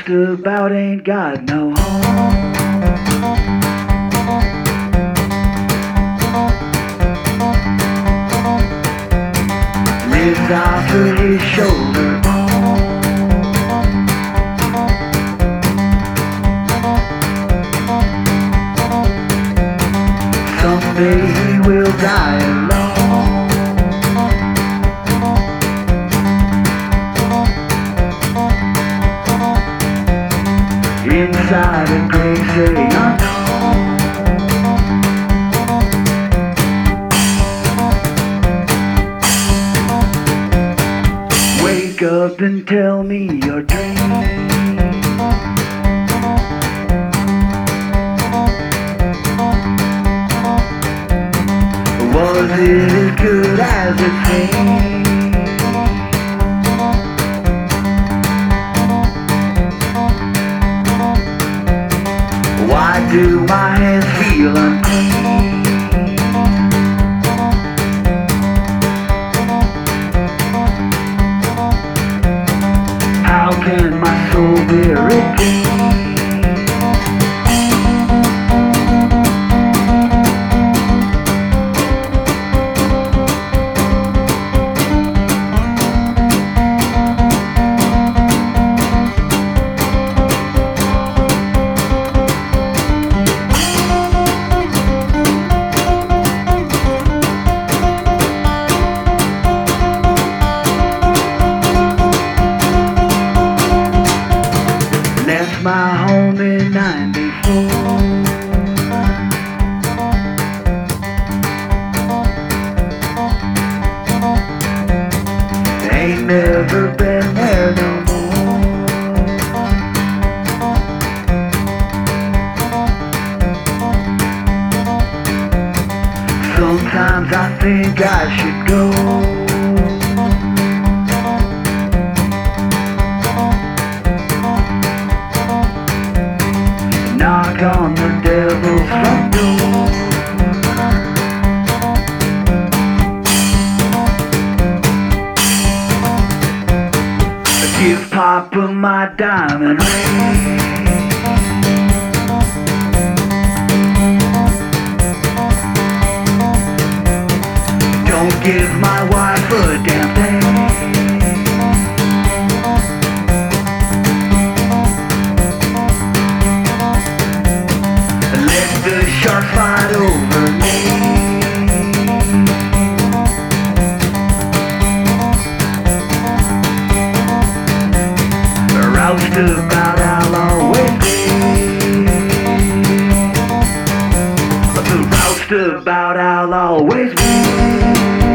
about ain't got no home. Lives off of his shoulder bone. Someday he will die alone. Inside a grave say unknown. Wake up and tell me your dream. Was it as good as it seemed? Why do my hands feel unclean? How can my soul be redeemed? Left my home in '94. Ain't never been there no more. Sometimes I think I should go. Knock on the devil's front door. Give Papa my diamond ring. Don't give my wife a damn thing. The shark fight over me. Roused about I'll always be. Roused about I'll always be.